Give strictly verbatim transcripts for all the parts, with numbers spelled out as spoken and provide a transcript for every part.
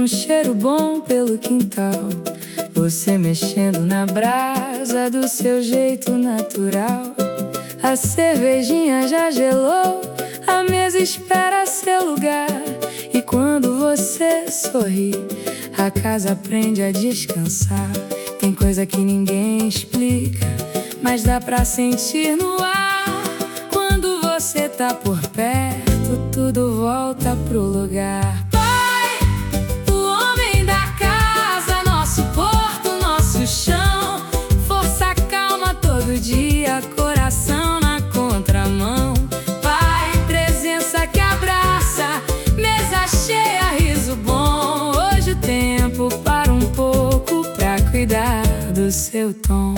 um cheiro bom pelo quintal, você mexendo na brasa do seu jeito natural. A cervejinha já gelou, a mesa espera seu lugar. E quando você sorri, a casa aprende a descansar. Tem coisa que ninguém explica, mas dá pra sentir no ar. Quando você tá por perto, tudo volta pro lugar. Pai, o homem da casa, nosso porto, nosso chão. Força, calma todo dia, coração na contramão. Pai, presença que abraça, mesa cheia, riso bom. Hoje o tempo para um pouco pra cuidar do seu tom.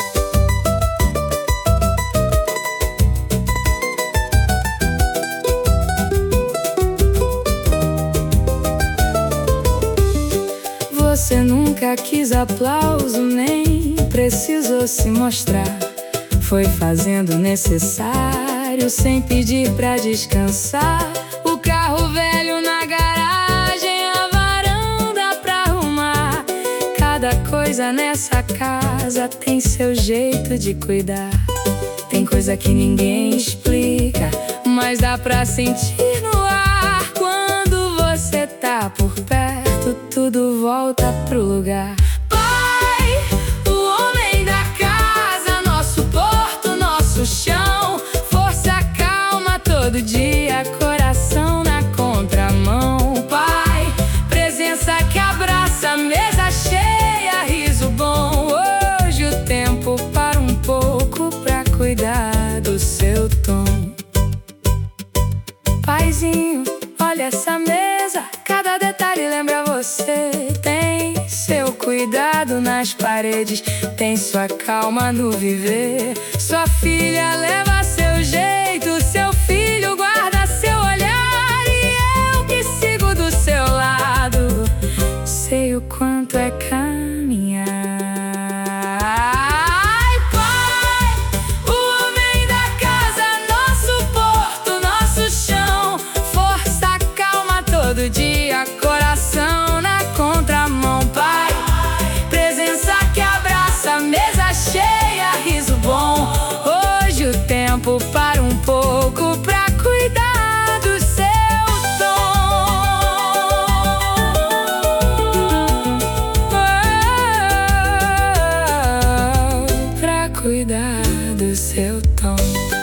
Você nunca quis aplauso, nem precisou se mostrar. Foi fazendo o necessário, sem pedir pra descansar. O carro velho na garagem, a varanda pra arrumar. Cada coisa nessa casa tem seu jeito de cuidar. Tem coisa que ninguém explica, mas dá pra sentir no ar. Quando você tá por perto, tudo volta pro lugar. Pai, o homem da casa, nosso porto, nosso chão. Força, calma todo dia, coração na contramão. Pai, presença que abraça, mesa cheia, riso bom. Hoje o tempo para um pouco pra cuidar do seu tom. Paizinho, olha essa mesa, cada detalhe lembra você. Tem seu cuidado nas paredes, tem sua calma no viver. Sua filha leva seu jeito, seu filho guarda seu olhar. E eu que sigo do seu lado, sei o quanto é caminhar. Ai, pai, o homem da casa, nosso porto, nosso chão. Força, calma todo dia, coração na contramão. Pai, presença que abraça, mesa cheia, riso bom. Hoje o tempo para um pouco pra cuidar do seu tom. Oh, pra cuidar do seu tom.